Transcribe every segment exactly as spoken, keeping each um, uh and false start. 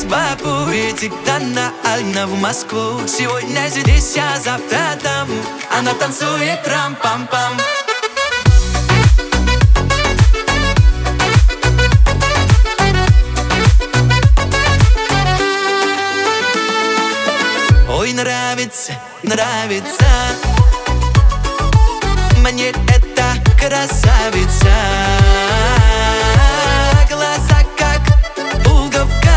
из Баку, летит она в Москву. Сегодня здесь, а завтра там. Она танцует трам-пам-пам. Ой, нравится, нравится мне эта красавица. Глаза как пуговка,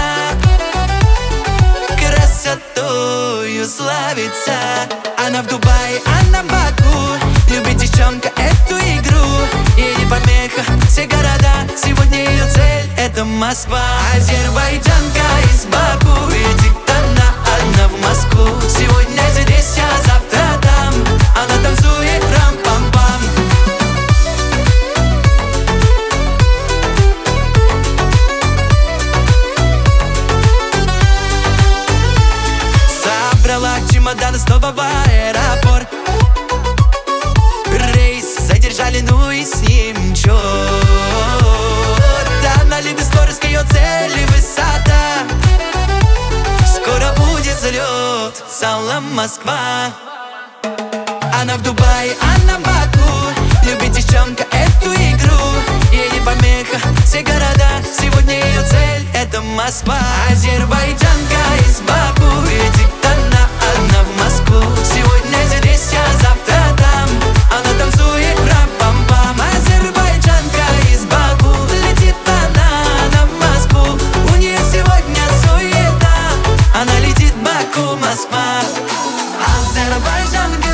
красотою славится. Она в Дубае, она в Баку, любит девчонка эту игру. Ей не помеха все города, сегодня ее цель — это Москва. Азербайджанка из Баку, летит она одна в Москву. Сегодня здесь, а завтра там. Она танцует рам-пам-пам. Собрала чемоданы снова в аэропорт. Рейс задержали, ну и с ним черт. Она любит скорость, ее цель и высота. Скоро будет взлет, салам, Москва. Она в Дубае, она в Баку, любит девчонка эту игру. Ей не помеха все города, сегодня ее цель — это Москва. Азербайджанка из Баку, летит она одна в Москву. Сегодня здесь, а завтра там. Она танцует рам-пам-пам. Азербайджанка из Баку, летит она, она в Москву. У нее сегодня суета. Она летит в Баку, Москва. Азербайджанка.